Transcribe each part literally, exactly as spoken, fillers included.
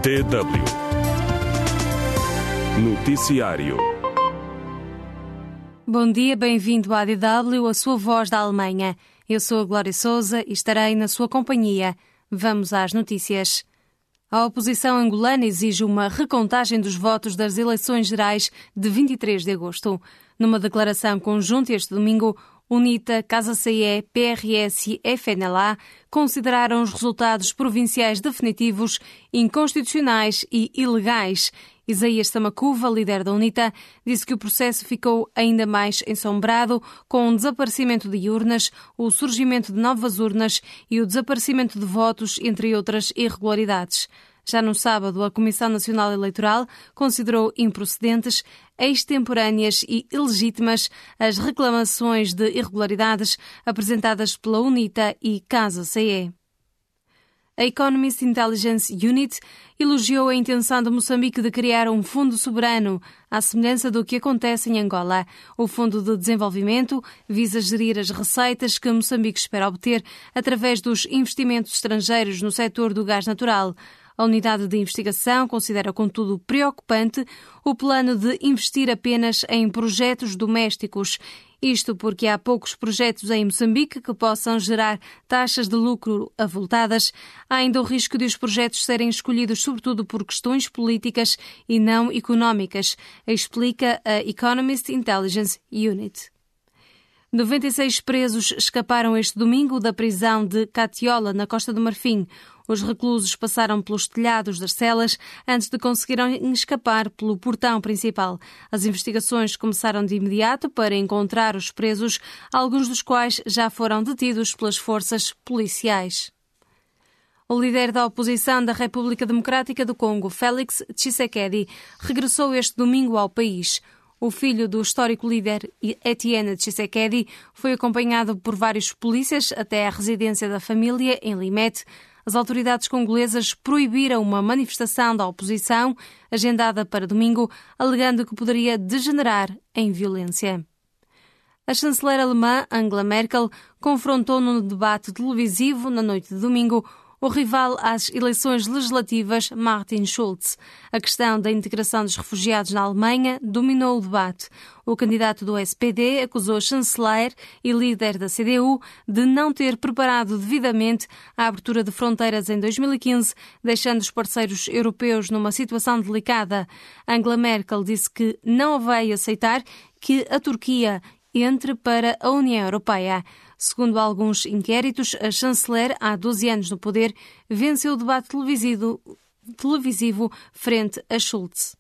D W Noticiário. Bom dia, bem-vindo à D W, a sua voz da Alemanha. Eu sou a Glória Sousa e estarei na sua companhia. Vamos às notícias. A oposição angolana exige uma recontagem dos votos das eleições gerais de vinte e três de agosto. Numa declaração conjunta este domingo, UNITA, Casa C E, P R S e F N L A consideraram os resultados provinciais definitivos inconstitucionais e ilegais. Isaías Samacuva, líder da UNITA, disse que o processo ficou ainda mais ensombrado com o desaparecimento de urnas, o surgimento de novas urnas e o desaparecimento de votos, entre outras irregularidades. Já no sábado, a Comissão Nacional Eleitoral considerou improcedentes, extemporâneas e ilegítimas as reclamações de irregularidades apresentadas pela UNITA e Casa C E. A Economist Intelligence Unit elogiou a intenção de Moçambique de criar um fundo soberano, à semelhança do que acontece em Angola. O Fundo de Desenvolvimento visa gerir as receitas que Moçambique espera obter através dos investimentos estrangeiros no setor do gás natural. A unidade de investigação considera, contudo, preocupante o plano de investir apenas em projetos domésticos. Isto porque há poucos projetos em Moçambique que possam gerar taxas de lucro avultadas. Há ainda o risco de os projetos serem escolhidos sobretudo por questões políticas e não económicas, explica a Economist Intelligence Unit. noventa e seis presos escaparam este domingo da prisão de Katiola, na Costa do Marfim. Os reclusos passaram pelos telhados das celas antes de conseguirem escapar pelo portão principal. As investigações começaram de imediato para encontrar os presos, alguns dos quais já foram detidos pelas forças policiais. O líder da oposição da República Democrática do Congo, Félix Tshisekedi, regressou este domingo ao país. O filho do histórico líder Etienne Tshisekedi foi acompanhado por vários polícias até à residência da família em Limete. As autoridades congolesas proibiram uma manifestação da oposição agendada para domingo, alegando que poderia degenerar em violência. A chanceler alemã Angela Merkel confrontou num debate televisivo na noite de domingo o rival às eleições legislativas, Martin Schulz. A questão da integração dos refugiados na Alemanha dominou o debate. O candidato do S P D acusou a chanceler e líder da C D U de não ter preparado devidamente a abertura de fronteiras em dois mil e quinze, deixando os parceiros europeus numa situação delicada. Angela Merkel disse que não vai aceitar que a Turquia entre para a União Europeia. Segundo alguns inquéritos, a chanceler, há doze anos no poder, venceu o debate televisivo, televisivo frente a Schulz.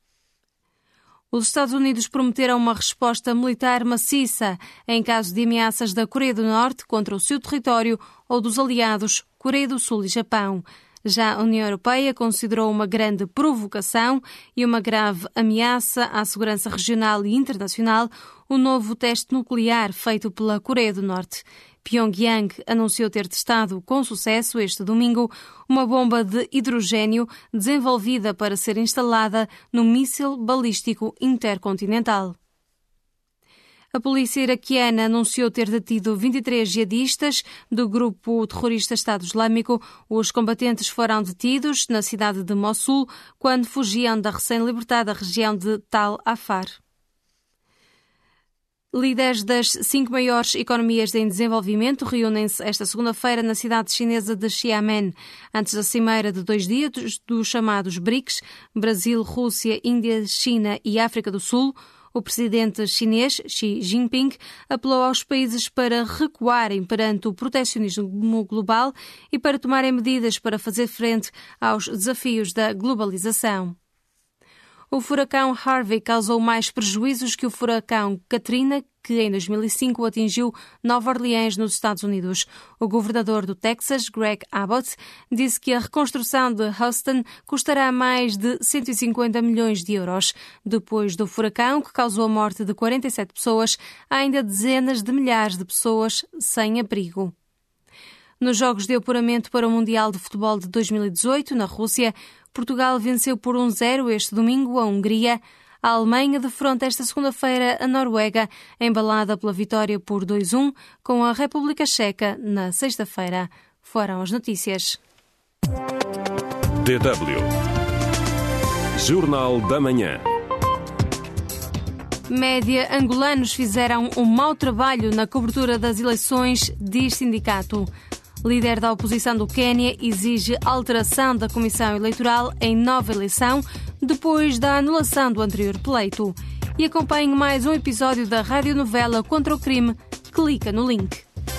Os Estados Unidos prometeram uma resposta militar maciça em caso de ameaças da Coreia do Norte contra o seu território ou dos aliados Coreia do Sul e Japão. Já a União Europeia considerou uma grande provocação e uma grave ameaça à segurança regional e internacional o novo teste nuclear feito pela Coreia do Norte. Pyongyang anunciou ter testado com sucesso este domingo uma bomba de hidrogênio desenvolvida para ser instalada no míssil balístico intercontinental. A polícia iraquiana anunciou ter detido vinte e três jihadistas do grupo terrorista Estado Islâmico. Os combatentes foram detidos na cidade de Mossul quando fugiam da recém-libertada região de Tal Afar. Líderes das cinco maiores economias em desenvolvimento reúnem-se esta segunda-feira na cidade chinesa de Xiamen, antes da cimeira de dois dias dos chamados BRICS, Brasil, Rússia, Índia, China e África do Sul. O presidente chinês, Xi Jinping, apelou aos países para recuarem perante o protecionismo global e para tomarem medidas para fazer frente aos desafios da globalização. O furacão Harvey causou mais prejuízos que o furacão Katrina, que em dois mil e cinco atingiu Nova Orleans, nos Estados Unidos. O governador do Texas, Greg Abbott, disse que a reconstrução de Houston custará mais de cento e cinquenta milhões de euros. Depois do furacão, que causou a morte de quarenta e sete pessoas, há ainda dezenas de milhares de pessoas sem abrigo. Nos jogos de apuramento para o Mundial de Futebol de dois mil e dezoito, na Rússia, Portugal venceu por um zero este domingo a Hungria. A Alemanha defronta esta segunda-feira a Noruega, embalada pela vitória por dois a um, com a República Checa na sexta-feira. Foram as notícias. D W Jornal da Manhã. Média angolanos fizeram um mau trabalho na cobertura das eleições, diz sindicato. Líder da oposição do Quênia exige alteração da Comissão Eleitoral em nova eleição, depois da anulação do anterior pleito. E acompanhe mais um episódio da radionovela Contra o Crime. Clica no link.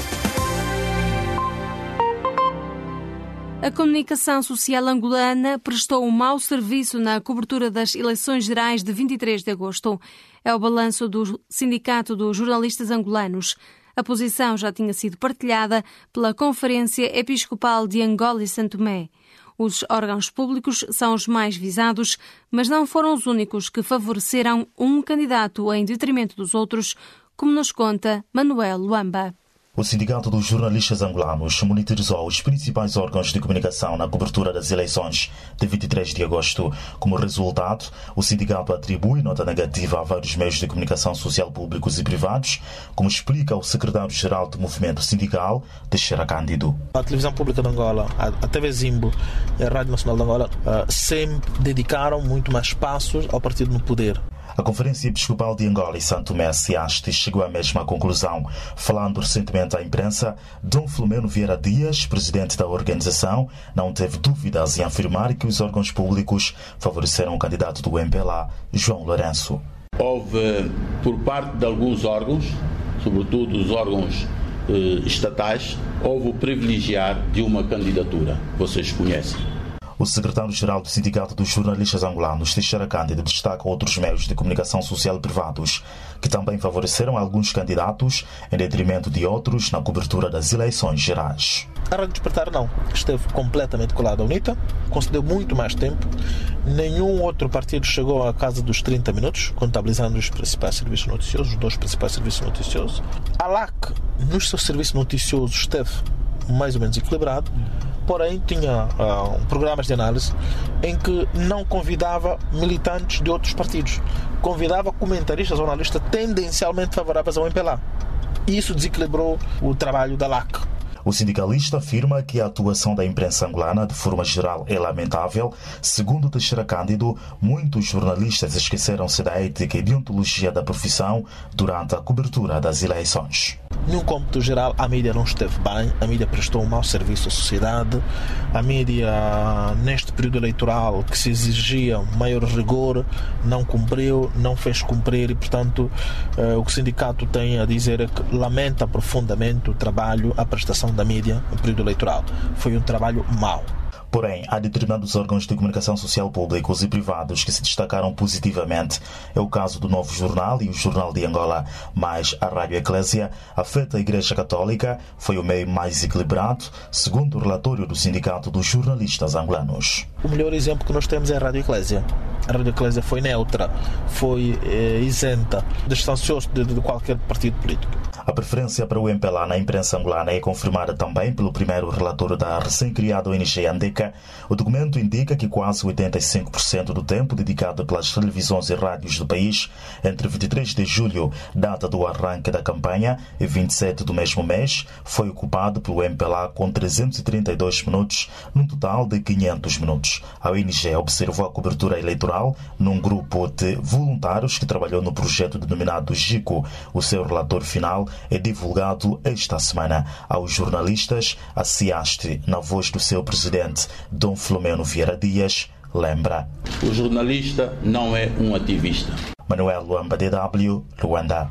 A comunicação social angolana prestou um mau serviço na cobertura das eleições gerais de vinte e três de agosto. É o balanço do Sindicato dos Jornalistas Angolanos. A posição já tinha sido partilhada pela Conferência Episcopal de Angola e Santo Tomé. Os órgãos públicos são os mais visados, mas não foram os únicos que favoreceram um candidato em detrimento dos outros, como nos conta Manuel Luamba. O Sindicato dos Jornalistas Angolanos monitorizou os principais órgãos de comunicação na cobertura das eleições de vinte e três de agosto. Como resultado, o sindicato atribui nota negativa a vários meios de comunicação social públicos e privados, como explica o secretário-geral do movimento sindical, Teixeira Cândido. A televisão pública de Angola, a T V Zimbo e a Rádio Nacional de Angola sempre dedicaram muito mais espaços ao partido no poder. A Conferência Episcopal de Angola e Santo Tomé, SEASTE, chegou à mesma conclusão. Falando recentemente à imprensa, Dom Filomeno Vieira Dias, presidente da organização, não teve dúvidas em afirmar que os órgãos públicos favoreceram o candidato do M P L A, João Lourenço. Houve, por parte de alguns órgãos, sobretudo os órgãos eh, estatais, houve o privilegiar de uma candidatura, vocês conhecem. O secretário-geral do Sindicato dos Jornalistas Angolanos, Teixeira Cândido, destaca outros meios de comunicação social privados, que também favoreceram alguns candidatos em detrimento de outros na cobertura das eleições gerais. A Rádio Despertar não, esteve completamente colada à UNITA, concedeu muito mais tempo. Nenhum outro partido chegou à casa dos trinta minutos, contabilizando os principais serviços noticiosos, os dois principais serviços noticiosos. A L A C, nos seus serviços noticiosos, esteve mais ou menos equilibrado, porém tinha uh, programas de análise em que não convidava militantes de outros partidos, convidava comentaristas ou analistas tendencialmente favoráveis ao M P L A. Isso desequilibrou o trabalho da L A C. O sindicalista afirma que a atuação da imprensa angolana, de forma geral, é lamentável. Segundo Teixeira Cândido, muitos jornalistas esqueceram-se da ética e deontologia da profissão durante a cobertura das eleições. Num cômputo geral, a mídia não esteve bem, a mídia prestou um mau serviço à sociedade, a mídia, neste período eleitoral, que se exigia maior rigor, não cumpriu, não fez cumprir e, portanto, eh, o que o sindicato tem a dizer é que lamenta profundamente o trabalho, a prestação da mídia no período eleitoral. Foi um trabalho mau. Porém, há determinados órgãos de comunicação social públicos e privados que se destacaram positivamente. É o caso do Novo Jornal e o Jornal de Angola. Mas a Rádio Eclésia, afeta a Igreja Católica, foi o meio mais equilibrado, segundo o relatório do Sindicato dos Jornalistas Angolanos. O melhor exemplo que nós temos é a Rádio Eclésia. A Rádio Eclésia foi neutra, foi eh, isenta, distanciou-se de, de qualquer partido político. A preferência para o M P L A na imprensa angolana é confirmada também pelo primeiro relatório da recém-criada O N G Andeca. O documento indica que quase oitenta e cinco por cento do tempo dedicado pelas televisões e rádios do país entre vinte e três de julho, data do arranque da campanha, e vinte e sete do mesmo mês, foi ocupado pelo M P L A com trezentos e trinta e dois minutos, num total de quinhentos minutos. A O N G observou a cobertura eleitoral num grupo de voluntários que trabalhou no projeto denominado GICO. O seu relatório final é divulgado esta semana aos jornalistas. A SEASTE, na voz do seu presidente, Dom Filomeno Vieira Dias, lembra: o jornalista não é um ativista. Manuel Luamba, D W, Luanda.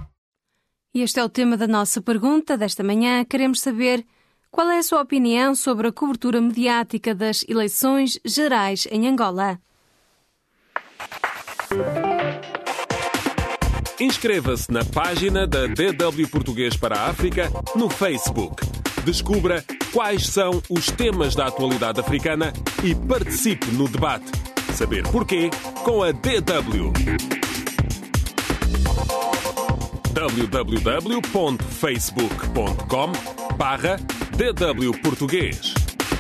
E este é o tema da nossa pergunta desta manhã. Queremos saber qual é a sua opinião sobre a cobertura mediática das eleições gerais em Angola. Inscreva-se na página da D W Português para a África no Facebook. Descubra quais são os temas da atualidade africana e participe no debate. Saber porquê com a D W. w w w ponto facebook ponto com barra D W Português.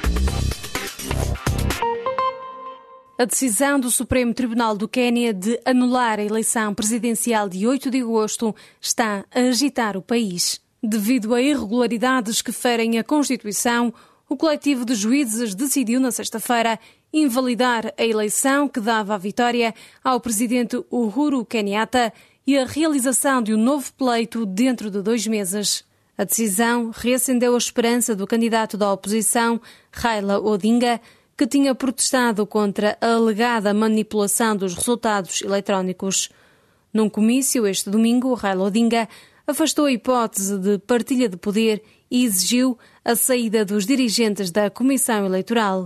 A decisão do Supremo Tribunal do Quênia de anular a eleição presidencial de oito de agosto está a agitar o país. Devido a irregularidades que ferem a Constituição, o coletivo de juízes decidiu na sexta-feira invalidar a eleição que dava a vitória ao presidente Uhuru Kenyatta e a realização de um novo pleito dentro de dois meses. A decisão reacendeu a esperança do candidato da oposição, Raila Odinga, que tinha protestado contra a alegada manipulação dos resultados eletrónicos. Num comício este domingo, Raila Odinga afastou a hipótese de partilha de poder e exigiu a saída dos dirigentes da Comissão Eleitoral.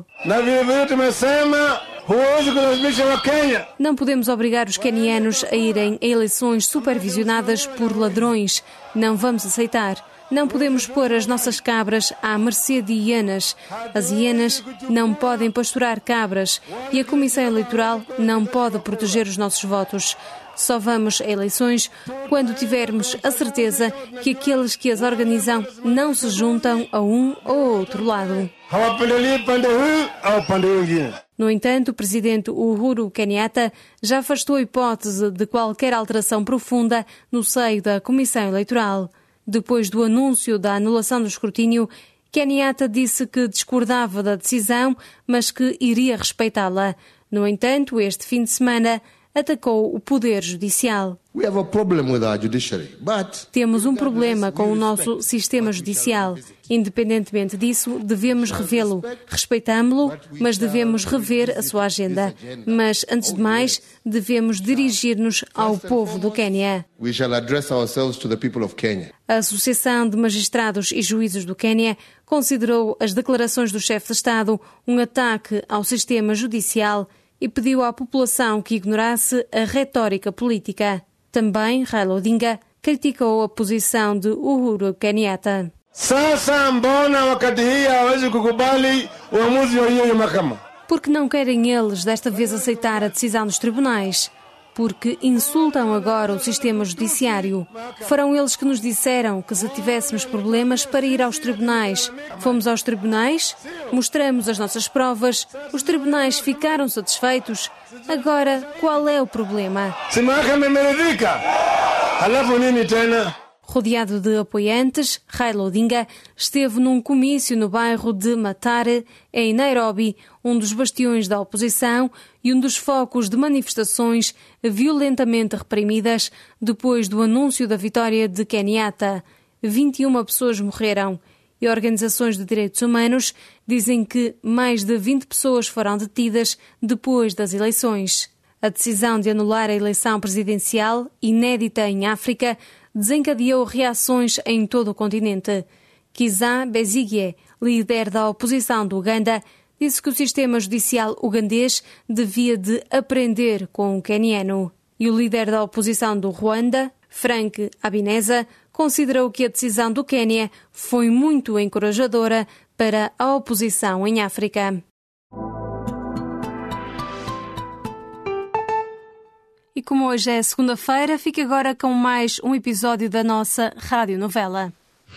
Não podemos obrigar os quenianos a irem a eleições supervisionadas por ladrões. Não vamos aceitar. Não podemos pôr as nossas cabras à mercê de hienas. As hienas não podem pastorar cabras e a Comissão Eleitoral não pode proteger os nossos votos. Só vamos a eleições quando tivermos a certeza que aqueles que as organizam não se juntam a um ou outro lado. No entanto, o presidente Uhuru Kenyatta já afastou a hipótese de qualquer alteração profunda no seio da Comissão Eleitoral. Depois do anúncio da anulação do escrutínio, Kenyatta disse que discordava da decisão, mas que iria respeitá-la. No entanto, este fim de semana atacou o Poder Judicial. Temos um problema com o nosso sistema judicial. Independentemente disso, devemos revê-lo. Respeitamo-lo, mas devemos rever a sua agenda. Mas, antes de mais, devemos dirigir-nos ao povo do Quênia. A Associação de Magistrados e Juízes do Quênia considerou as declarações do chefe de Estado um ataque ao sistema judicial e pediu à população que ignorasse a retórica política. Também Raila Odinga criticou a posição de Uhuru Kenyatta. Porque não querem eles desta vez aceitar a decisão dos tribunais? Porque insultam agora o sistema judiciário. Foram eles que nos disseram que se tivéssemos problemas para ir aos tribunais. Fomos aos tribunais, mostramos as nossas provas, os tribunais ficaram satisfeitos. Agora, qual é o problema? Rodeado de apoiantes, Raila Odinga esteve num comício no bairro de Mathare, em Nairobi, um dos bastiões da oposição e um dos focos de manifestações violentamente reprimidas depois do anúncio da vitória de Kenyatta. vinte e uma pessoas morreram e organizações de direitos humanos dizem que mais de vinte pessoas foram detidas depois das eleições. A decisão de anular a eleição presidencial, inédita em África, desencadeou reações em todo o continente. Kizza Besigye, líder da oposição do Uganda, disse que o sistema judicial ugandês devia de aprender com o queniano. E o líder da oposição do Ruanda, Frank Habineza, considerou que a decisão do Quênia foi muito encorajadora para a oposição em África. E como hoje é segunda-feira, fique agora com mais um episódio da nossa radionovela.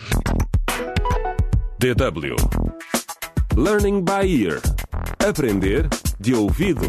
D W Learning by Ear. Aprender de ouvido.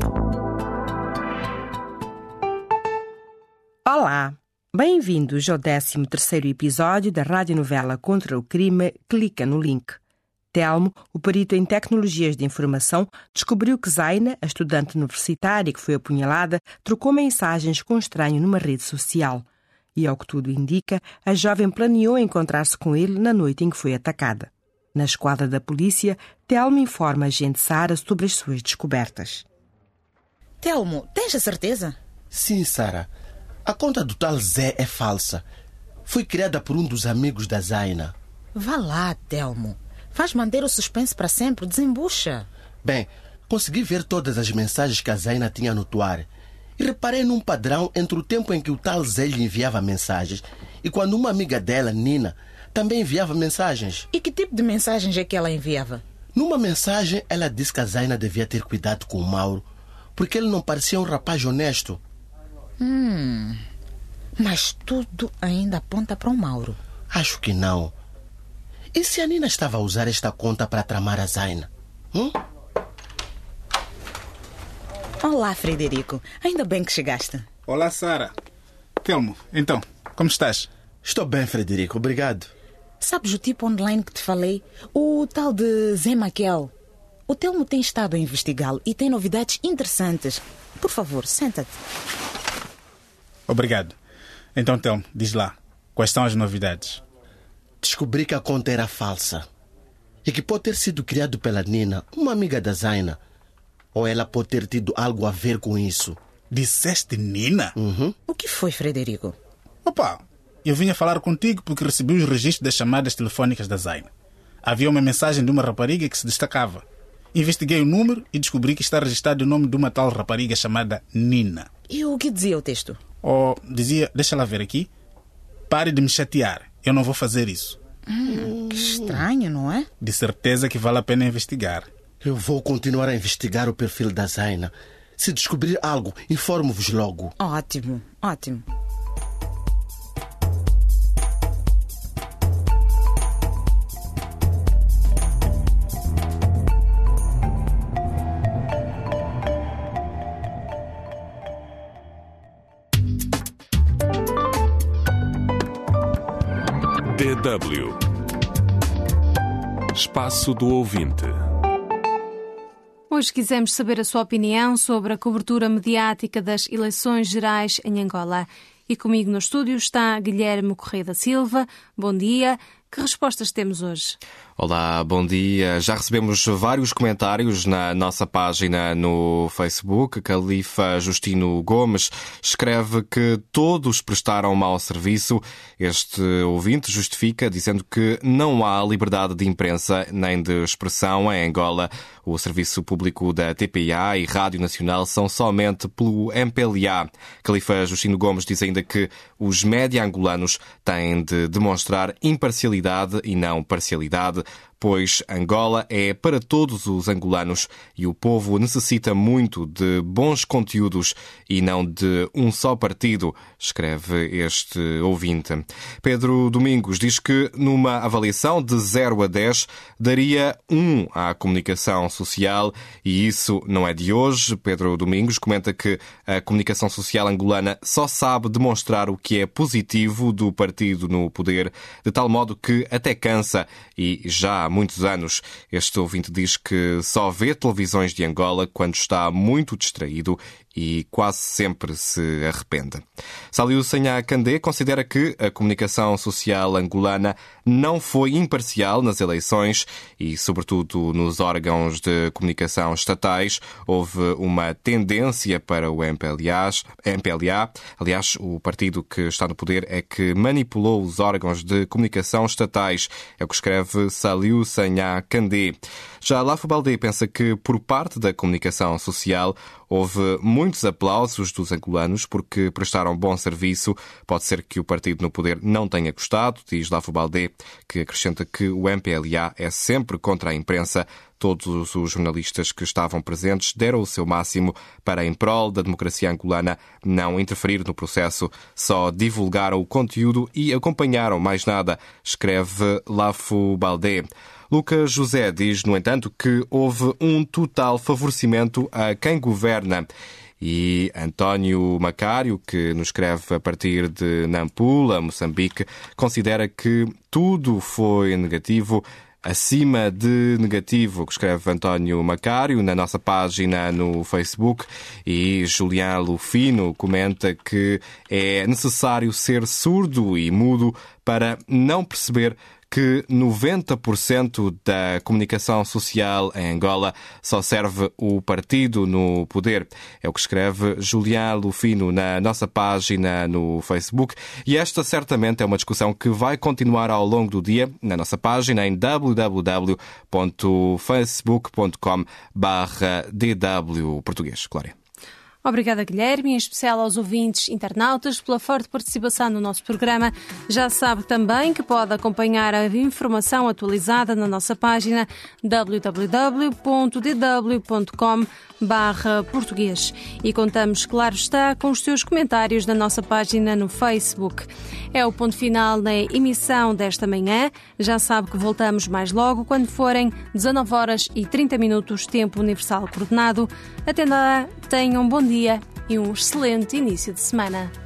Olá, bem-vindos ao décimo terceiro episódio da radionovela Contra o Crime Clica no Link. Telmo, o perito em tecnologias de informação, descobriu que Zaina, a estudante universitária que foi apunhalada, trocou mensagens com um estranho numa rede social. E, ao que tudo indica, a jovem planeou encontrar-se com ele na noite em que foi atacada. Na esquadra da polícia, Telmo informa a agente Sara sobre as suas descobertas. Telmo, tens a certeza? Sim, Sara. A conta do tal Zé é falsa. Foi criada por um dos amigos da Zaina. Vá lá, Telmo. Vais manter o suspense para sempre, desembucha. Bem, consegui ver todas as mensagens que a Zaina tinha no toalha e reparei num padrão entre o tempo em que o tal Zé lhe enviava mensagens e quando uma amiga dela, Nina, também enviava mensagens. E que tipo de mensagens é que ela enviava? Numa mensagem, ela disse que a Zaina devia ter cuidado com o Mauro porque ele não parecia um rapaz honesto. Hum, mas tudo ainda aponta para o Mauro. Acho que não. E se a Nina estava a usar esta conta para tramar a Zaina? Hum? Olá, Frederico. Ainda bem que chegaste. Olá, Sara. Telmo, então, como estás? Estou bem, Frederico. Obrigado. Sabes o tipo online que te falei? O tal de Zé Maquel. O Telmo tem estado a investigá-lo e tem novidades interessantes. Por favor, senta-te. Obrigado. Então, Telmo, diz lá, quais são as novidades? Descobri que a conta era falsa e que pode ter sido criado pela Nina, uma amiga da Zaina. Ou ela pode ter tido algo a ver com isso. Disseste Nina? Uhum. O que foi, Frederico? Opa, eu vinha falar contigo porque recebi os registros das chamadas telefónicas da Zaina. Havia uma mensagem de uma rapariga que se destacava. Investiguei o número e descobri que está registrado o nome de uma tal rapariga chamada Nina. E o que dizia o texto? Oh, dizia, deixa lá ver aqui. Pare de me chatear, eu não vou fazer isso. Hum, que estranho, não é? De certeza que vale a pena investigar. Eu vou continuar a investigar o perfil da Zaina. Se descobrir algo, informo-vos logo. Ótimo, ótimo. D W Espaço do Ouvinte. Hoje quisemos saber a sua opinião sobre a cobertura mediática das eleições gerais em Angola. E comigo no estúdio está Guilherme Correia da Silva. Bom dia. Que respostas temos hoje? Olá, bom dia. Já recebemos vários comentários na nossa página no Facebook. Califa Justino Gomes escreve que todos prestaram mau serviço. Este ouvinte justifica dizendo que não há liberdade de imprensa nem de expressão em Angola. O serviço público da T P A e Rádio Nacional são somente pelo M P L A. Califa Justino Gomes diz ainda que os média angolanos têm de demonstrar imparcialidade e não parcialidade, pois Angola é para todos os angolanos e o povo necessita muito de bons conteúdos e não de um só partido, escreve este ouvinte. Pedro Domingos diz que numa avaliação de zero a dez daria um à comunicação social e isso não é de hoje. Pedro Domingos comenta que a comunicação social angolana só sabe demonstrar o que é positivo do partido no poder, de tal modo que até cansa e já há muitos anos. Este ouvinte diz que só vê televisões de Angola quando está muito distraído e quase sempre se arrepende. Saliu Sanha Candé considera que a comunicação social angolana não foi imparcial nas eleições e, sobretudo, nos órgãos de comunicação estatais. Houve uma tendência para o M P L A. M P L A. Aliás, o partido que está no poder é que manipulou os órgãos de comunicação estatais. É o que escreve Saliu Sanha Candé. Já Lafo Baldé pensa que, por parte da comunicação social, houve muitos aplausos dos angolanos porque prestaram bom serviço. Pode ser que o partido no poder não tenha gostado, diz Lafo Baldé, que acrescenta que o M P L A é sempre contra a imprensa. Todos os jornalistas que estavam presentes deram o seu máximo para, em prol da democracia angolana, não interferir no processo, só divulgaram o conteúdo e acompanharam mais nada, escreve Lafo Baldé. Lucas José diz, no entanto, que houve um total favorecimento a quem governa. E António Macário, que nos escreve a partir de Nampula, Moçambique, considera que tudo foi negativo, acima de negativo, que escreve António Macário na nossa página no Facebook. E Julián Lufino comenta que é necessário ser surdo e mudo para não perceber que noventa por cento da comunicação social em Angola só serve o partido no poder. É o que escreve Julián Lufino na nossa página no Facebook. E esta certamente é uma discussão que vai continuar ao longo do dia na nossa página em w w w ponto facebook ponto com barra d w português. Glória. Obrigada, Guilherme, em especial aos ouvintes internautas pela forte participação no nosso programa. Já sabe também que pode acompanhar a informação atualizada na nossa página w w w ponto d w ponto com barra português. E contamos, claro está, com os seus comentários na nossa página no Facebook. É o ponto final na emissão desta manhã. Já sabe que voltamos mais logo quando forem dezanove horas e trinta minutos, tempo universal coordenado. Até lá, tenham um bom dia e um excelente início de semana.